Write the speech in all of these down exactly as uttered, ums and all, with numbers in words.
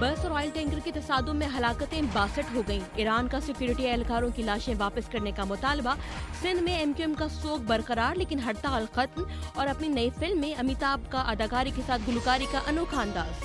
बस और oil tanker के तसादुम में हलाकतें बासठ हो गईं। ईरान का सिक्योरिटी एहलकारों की लाशें वापस करने का मुतालबा। सिंध में एम क्यू एम का सोग बरकरार लेकिन हड़ताल खत्म। और अपनी नई फिल्म में अमिताभ का अदाकारी के साथ गुलकारी का अनोखा अंदाज।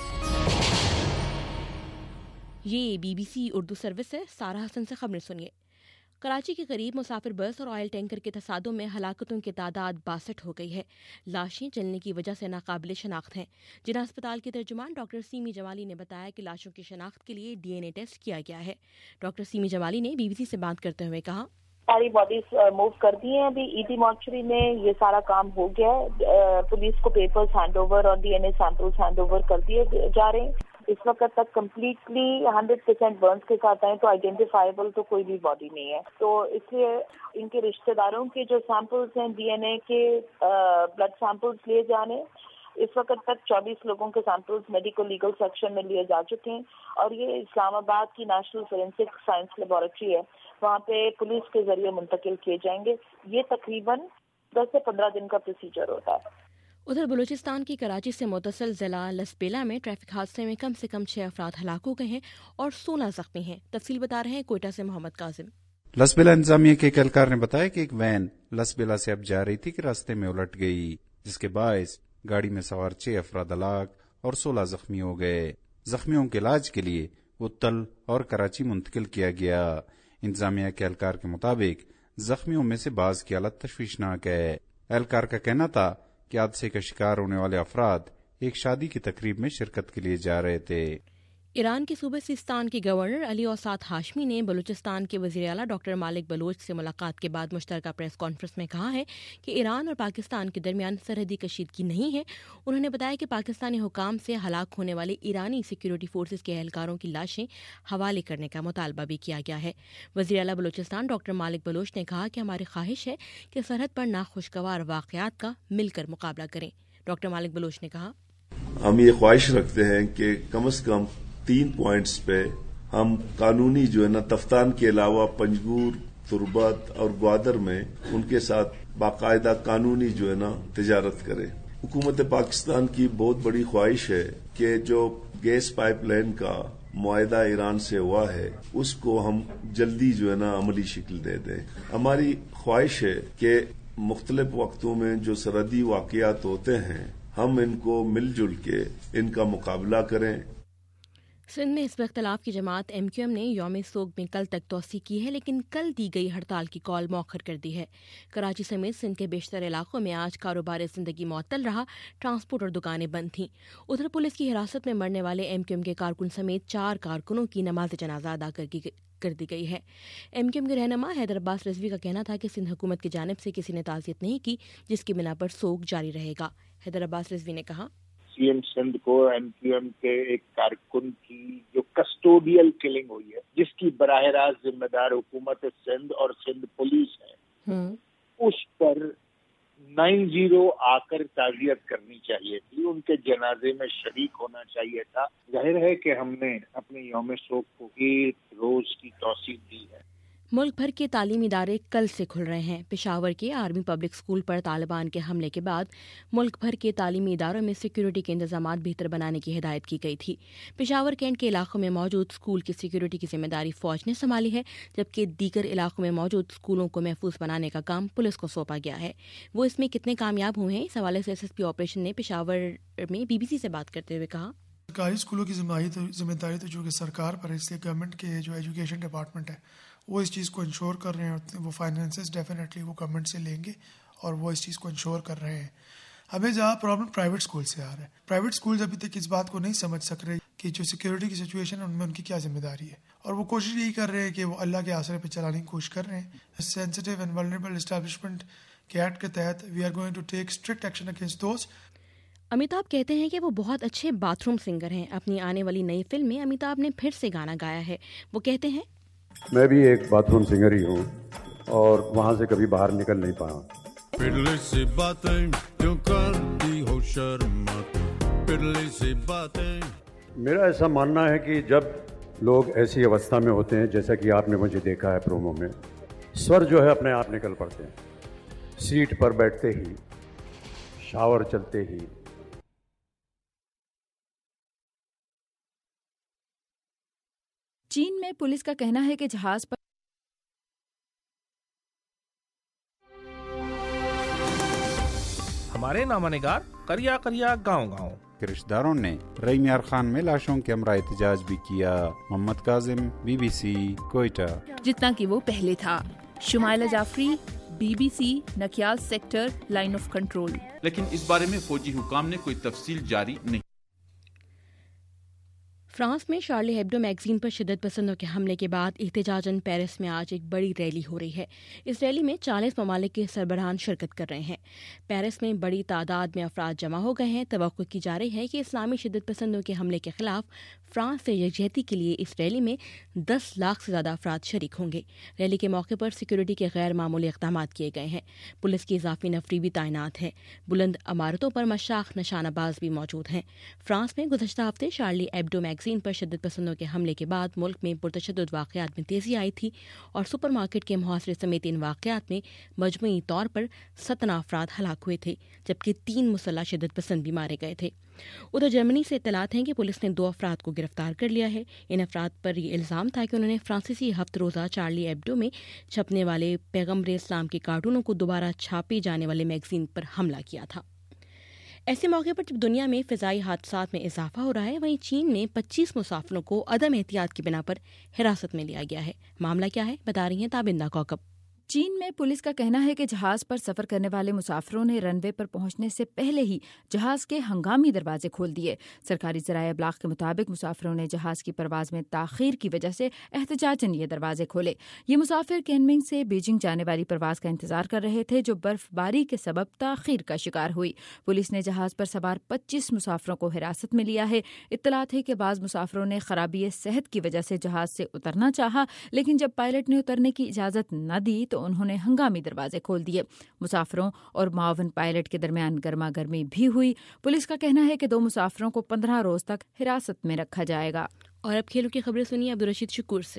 ये B B C Urdu service है। सारा हसन से खबरें सुनिए। कराची के करीब मुसाफिर बस और ऑयल टैंकर के तसादुम में हलाकतों की तादाद बासठ हो गई है। लाशें जलने की वजह से नाकाबिले शनाख्त हैं। जिला अस्पताल के तर्जुमान डॉक्टर सीमी जमाली ने बताया कि लाशों की शनाख्त के लिए डी एन ए टेस्ट किया गया है। डॉक्टर सीमी जमाली ने बी बी सी से बात करते हुए कहा, सारी बॉडीज मूव कर दी हैं। अभी ईडी मॉर्चरी में ये सारा काम हो गया है। पुलिस को पेपर्स हैंड ओवर और D N A samples hand over कर दिए जा रहे हैं। इस वक्त तक कम्प्लीटली हंड्रेड परसेंट बर्न्स के साथ आए तो आइडेंटिफाइबल तो कोई भी बॉडी नहीं है। तो इसलिए इनके रिश्तेदारों के जो सैंपल्स हैं डी एन ए के ब्लड सैंपल्स लिए जाने। इस वक्त तक चौबीस लोगों के सैंपल्स मेडिकल लीगल सेक्शन में लिए जा चुके हैं और ये इस्लामाबाद की नेशनल फोरेंसिक साइंस लेबोरेटरी है, वहाँ पे पुलिस के जरिए मुंतकिल किए जाएंगे। ये तकरीबन दस से पंद्रह दिन का प्रोसीजर होता है। उधर बलूचिस्तान की कराची से मुतसिल जिला लसबेला में ट्रैफिक हादसे में कम से कम छह अफराद हलाक हो गए हैं और सोलह जख्मी हैं। तफसील बता रहे हैं कोयटा से मोहम्मद काजिम। लसबेला इंतजामिया के एक एहलकार ने बताया कि एक वैन लसबेला से अब जा रही थी कि रास्ते में उलट गई, जिसके बायस गाड़ी में सवार छह अफराद हलाक और सोलह जख्मी हो गए। जख्मियों के इलाज के लिए उत्तल और कराची मुंतकिल किया गया। इंतजामिया के एहलकार के मुताबिक जख्मियों में से बाज की हालत तशवीशनाक है। एहलकार का कहना था कि हादसे का शिकार होने वाले अफराद एक शादी की तकरीब में शिरकत के लिए जा रहे थे। ईरान के सूबे सिस्तान के गवर्नर अली औसात हाशमी ने बलूचिस्तान के वज़ीर आला डॉक्टर मालिक बलोच से मुलाकात के बाद मुश्तरका प्रेस कॉन्फ्रेंस में कहा है कि ईरान और पाकिस्तान के दरमियान सरहदी कशीदगी नहीं है। उन्होंने बताया कि पाकिस्तानी हुकाम से हलाक होने वाले ईरानी सिक्योरिटी फोर्सेज के एहलकारों की लाशें हवाले करने का मुतालबा भी किया गया है। वज़ीर आला बलूचिस्तान डॉक्टर मालिक बलोच ने कहा कि हमारी ख्वाहिश है कि सरहद पर नाखुशगवार वाक़यात का मिलकर मुकाबला करें। डॉक्टर मालिक बलोच ने कहा, हम ये ख्वाहिश रखते हैं कि कम अज कम तीन पॉइंट्स पे हम कानूनी जो है ना तफ्तान के अलावा पंजगूर, तुरबत और ग्वादर में उनके साथ बाकायदा कानूनी जो है ना तिजारत करें। हुकूमत पाकिस्तान की बहुत बड़ी ख्वाहिश है कि जो गैस पाइपलाइन का मुआहदा ईरान से हुआ है उसको हम जल्दी जो है ना अमली शक्ल दे दें। हमारी ख्वाहिश है कि मुख्तलिफ वक्तों में जो सरहदी वाक़यात होते हैं हम इनको मिलजुल के इनका मुकाबला करें। सिंध में इस इख्तलाफ की जमात एम क्यू एम ने यौम सोग में कल तक तोसी की है, लेकिन कल दी गई हड़ताल की कॉल मौखर कर दी है। कराची समेत सिंध के बेशतर इलाकों में आज कारोबार ज़िंदगी मुअत्तल रहा, ट्रांसपोर्ट और दुकानें बंद थीं। उधर पुलिस की हिरासत में मरने वाले एम क्यू एम के कारकुन समेत चार कारकुनों की नमाज जनाजा अदा कर कर दी गई है। एम क्यू एम के रहनुमा हैदर अब्बास रिजवी का कहना था कि सिंध हुकूमत की जानिब से किसी ने ताज़ियत नहीं की, जिसकी बिना पर सोग जारी रहेगा। हैदर अब्बास रिजवी ने कहा, सीएम सिंध को एम क्यू एम के एक कारकुन की जो कस्टोडियल किलिंग हुई है, जिसकी बराह रास्त जिम्मेदार हुकूमत सिंध और सिंध पुलिस है, उस पर नाइन जीरो आकर ताज़ियत करनी चाहिए थी, उनके जनाजे में शरीक होना चाहिए था। जाहिर है कि हमने अपने यौम शोक को एक रोज की तौसीक दी है। मुल्क भर के तालीमी इदारे कल से खुल रहे हैं। पेशावर के आर्मी पब्लिक स्कूल पर तालिबान के हमले के बाद मुल्क भर के तालीमी इदारों में सिक्योरिटी के इंतजामात बेहतर बनाने की हिदायत की गई थी। पेशावर कैंट के इलाकों में मौजूद स्कूल की सिक्योरिटी की जिम्मेदारी फौज ने संभाली है, जबकि दीगर इलाकों में मौजूद स्कूलों को महफूज बनाने का काम पुलिस को सौंपा गया है। वो इसमें कितने कामयाब हुए हैं, इस हवाले से एस एस पी ऑपरेशन ने पेशावर में बी बी सी से बात करते हुए कहा, सरकारी स्कूलों की जिम्मेदारी तो जो कि सरकार पर है, इसलिए गवर्नमेंट के जो एजुकेशन डिपार्टमेंट है वो इस चीज़ को इंश्योर कर रहे हैं। वो फाइनेंसेस डेफिनेटली वो गवर्नमेंट से लेंगे और वो इस चीज़ को इंश्योर कर रहे हैं। हमें जहाँ प्रॉब्लम प्राइवेट स्कूल से आ रहा है, प्राइवेट स्कूल अभी तक इस बात को नहीं समझ सक रहे कि जो सिक्योरिटी की सिचुएशन है उनमें उनकी क्या जिम्मेदारी है, और वो कोशिश यही कर रहे हैं कि वो अल्लाह के आसरे पे चलाने की कोशिश कर रहे हैं। सेंसिटिव एंड वल्नरेबल एस्टैब्लिशमेंट के एक्ट के तहत we are going to take strict action against those. Amitabh कहते हैं कि वो बहुत अच्छे बाथरूम सिंगर हैं। अपनी आने वाली नई फिल्म में अमिताभ ने फिर से गाना गाया है। वो कहते हैं, मैं भी एक बाथरूम सिंगर ही हूँ और वहाँ से कभी बाहर निकल नहीं पाया। पिरले से बातें क्यों करती हो शर्माते, पिरले से बातें। मेरा ऐसा मानना है कि जब लोग ऐसी अवस्था में होते हैं, जैसा कि आपने मुझे देखा है प्रोमो में, स्वर जो है अपने आप निकल पड़ते हैं। सीट पर बैठते ही, शावर चलते ही, چین میں پولیس کا کہنا ہے کہ جہاز پر ہمارے نامہ نگار کریا کریا گاؤں گاؤں کے رشتہ داروں نے رئی میار خان میں لاشوں کے ہمراہ احتجاج بھی کیا. Muhammad Kazim, B B C, Quetta. جتنا کہ وہ پہلے تھا. Shumaila Jafri, B B C, Nakyal sector, line of control. لیکن اس بارے میں فوجی حکام نے کوئی تفصیل جاری نہیں. فرانس میں شارلی ہیبڈو میگزین پر شدت پسندوں کے حملے کے بعد احتجاجاً پیرس میں آج ایک بڑی ریلی ہو رہی ہے. اس ریلی میں چالیس ممالک کے سربراہان شرکت کر رہے ہیں. پیرس میں بڑی تعداد میں افراد جمع ہو گئے ہیں. توقع کی جا رہی ہے کہ اسلامی شدت پسندوں کے حملے کے خلاف فرانس سے یکجہتی کے لیے اس ریلی میں دس لاکھ سے زیادہ افراد شریک ہوں گے. ریلی کے موقع پر سیکورٹی کے غیر معمولی اقدامات کیے گئے ہیں. پولیس کی اضافی نفری بھی تعینات ہے. بلند عمارتوں پر مشاق نشانہ باز بھی موجود ہیں. فرانس میں گزشتہ ہفتے شارلی ایبڈو میگزین پر شدت پسندوں کے حملے کے بعد ملک میں پرتشدد واقعات میں تیزی آئی تھی اور سپر مارکیٹ کے محاصرے سمیت ان واقعات میں مجموعی طور پر سترہ افراد ہلاک ہوئے تھے، جبکہ تین مسلح شدت پسند بھی مارے گئے تھے. ادھر جرمنی سے اطلاعات ہیں کہ پولیس نے دو افراد کو گرفتار کر لیا ہے. ان افراد پر یہ الزام تھا کہ انہوں نے فرانسیسی ہفت روزہ چارلی ایبڈو میں چھپنے والے پیغمبر اسلام کے کارٹونوں کو دوبارہ چھاپے جانے والے میگزین پر حملہ کیا تھا. ایسے موقع پر جب دنیا میں فضائی حادثات میں اضافہ ہو رہا ہے، وہیں چین میں پچیس مسافروں کو عدم احتیاط کی بنا پر حراست میں لیا گیا ہے. معاملہ کیا ہے، بتا رہی ہیں تابندہ کوکب. چین میں پولیس کا کہنا ہے کہ جہاز پر سفر کرنے والے مسافروں نے رن وے پر پہنچنے سے پہلے ہی جہاز کے ہنگامی دروازے کھول دیے. سرکاری ذرائع ابلاغ کے مطابق مسافروں نے جہاز کی پرواز میں تاخیر کی وجہ سے احتجاجاً یہ دروازے کھولے. یہ مسافر کینمنگ سے بیجنگ جانے والی پرواز کا انتظار کر رہے تھے جو برف باری کے سبب تاخیر کا شکار ہوئی. پولیس نے جہاز پر سوار پچیس مسافروں کو حراست میں لیا ہے. اطلاعات ہے کہ بعض مسافروں نے خرابی صحت کی وجہ سے جہاز سے اترنا چاہا، لیکن جب پائلٹ نے اترنے کی اجازت نہ دی تو انہوں نے ہنگامی دروازے کھول دیے. مسافروں اور معاون پائلٹ کے درمیان گرما گرمی بھی ہوئی. پولیس کا کہنا ہے کہ دو مسافروں کو پندرہ روز تک حراست میں رکھا جائے گا. اور اب کھیلوں کی خبریں سنیے عبدالرشید شکور سے.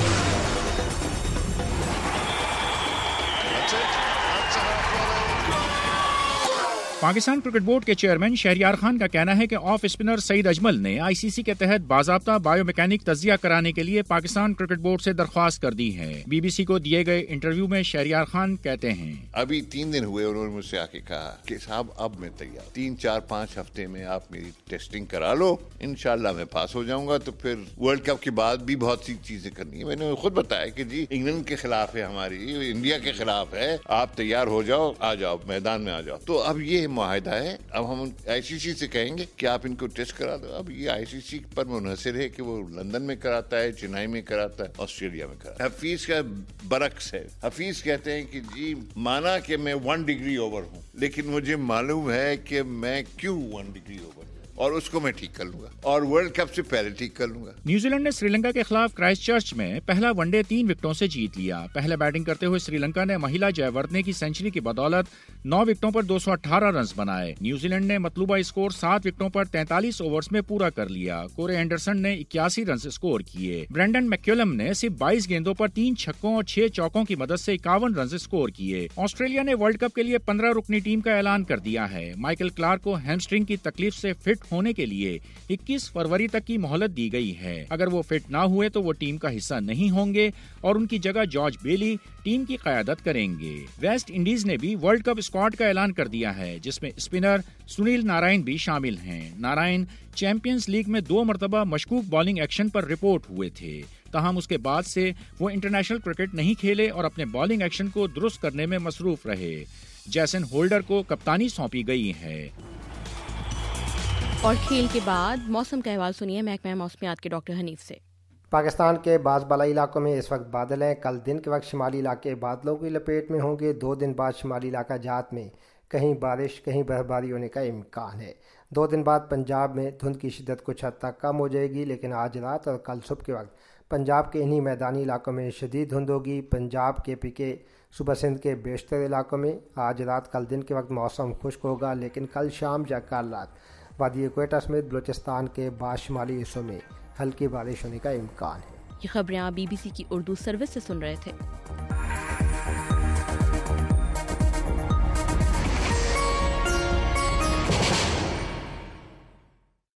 پاکستان کرکٹ بورڈ کے چیئرمین شہریار خان کا کہنا ہے کہ آف اسپنر سعید اجمل نے آئی سی سی کے تحت باضابطہ بایو میکینک تجزیہ کرانے کے لیے پاکستان کرکٹ بورڈ سے درخواست کر دی ہے. بی بی سی کو دیے گئے انٹرویو میں شہریار خان کہتے ہیں، ابھی تین دن ہوئے انہوں نے مجھ سے آ کے کہا کہ صاحب اب میں تیار، تین چار پانچ ہفتے میں آپ میری ٹیسٹنگ کرا لو، انشاءاللہ میں پاس ہو جاؤں گا. تو پھر ورلڈ کپ کے بعد بھی بہت سی چیزیں کرنی ہے. میں نے خود بتایا کہ جی انگلینڈ کے خلاف ہے، ہماری انڈیا کے خلاف ہے، آپ تیار ہو جاؤ، آ جاؤ میدان میں آ جاؤ. تو اب یہ معاہدہ ہے. اب ہم آئی سی سی سے کہیں گے کہ آپ ان کو ٹیسٹ کرا دو. اب یہ آئی سی سی پر منحصر ہے کہ وہ لندن میں کراتا ہے، چنئی میں کراتا ہے، آسٹریلیا میں کراتا ہے. حفیظ کا برعکس ہے. حفیظ کہتے ہیں کہ جی مانا کہ میں ون ڈگری اوور ہوں، لیکن مجھے معلوم ہے کہ میں کیوں ون ڈگری اوور ہوں اور اس کو میں ٹھیک کر لوں گا اور ورلڈ کپ سے پہلے ٹھیک کر لوں گا. نیوزی لینڈ نے سری لنکا کے خلاف کرائسٹ چرچ میں پہلا ون ڈے تین وکٹوں سے جیت لیا. پہلے بیٹنگ کرتے ہوئے سری لنکا نے مہیلا جے وردھنے کی سینچری کی بدولت نو وکٹوں پر دو سو اٹھارہ رنز بنائے. نیوزی لینڈ نے مطلوبہ اسکور سات وکٹوں پر تینتالیس اوورز میں پورا کر لیا. کورے اینڈرسن نے اکیاسی رنز اسکور کیے. برینڈن میکیولم نے صرف بائیس گیندوں پر تین چھکوں اور چھ چوکوں کی مدد سے اکاون رنز اسکور کیے. آسٹریلیا نے ورلڈ کپ کے لیے پندرہ رکنی ٹیم کا اعلان کر دیا ہے. مائیکل کلارک کو ہیمسٹرنگ کی تکلیف سے فٹ ہونے کے لیے اکیس فروری تک کی مہلت دی گئی ہے. اگر وہ فٹ نہ ہوئے تو وہ ٹیم کا حصہ نہیں ہوں گے اور ان کی جگہ جارج بیلی ٹیم کی قیادت کریں گے. ویسٹ انڈیز نے بھی ورلڈ کپ اسکواڈ کا اعلان کر دیا ہے، جس میں اسپنر سنیل نارائن بھی شامل ہیں. نارائن چیمپئنز لیگ میں دو مرتبہ مشکوک بالنگ ایکشن پر رپورٹ ہوئے تھے، تاہم اس کے بعد سے وہ انٹرنیشنل کرکٹ نہیں کھیلے اور اپنے بالنگ ایکشن کو درست کرنے میں مصروف رہے. جیسن ہولڈر کو کپتانی سونپی گئی ہے. اور کھیل کے بعد موسم کا احوال سنیے محکمہ موسمیات کے ڈاکٹر حنیف سے. پاکستان کے بعض بالائی علاقوں میں اس وقت بادل ہیں. کل دن کے وقت شمالی علاقے بادلوں کی لپیٹ میں ہوں گے. دو دن بعد شمالی علاقہ جات میں کہیں بارش کہیں برفباری ہونے کا امکان ہے. دو دن بعد پنجاب میں دھند کی شدت کچھ حد تک کم ہو جائے گی، لیکن آج رات اور کل صبح کے وقت پنجاب کے انہی میدانی علاقوں میں شدید دھند ہوگی. پنجاب کے پی کے صوبہ سندھ کے بیشتر علاقوں میں آج رات کل دن کے وقت موسم خشک ہوگا، لیکن کل شام یا کل رات وادی کوئٹہ سمیت بلوچستان کے بعض شمالی حصوں میں ہلکی بارش ہونے کا امکان ہے. یہ خبریں آپ بی بی سی کی اردو سروس سے سن رہے تھے.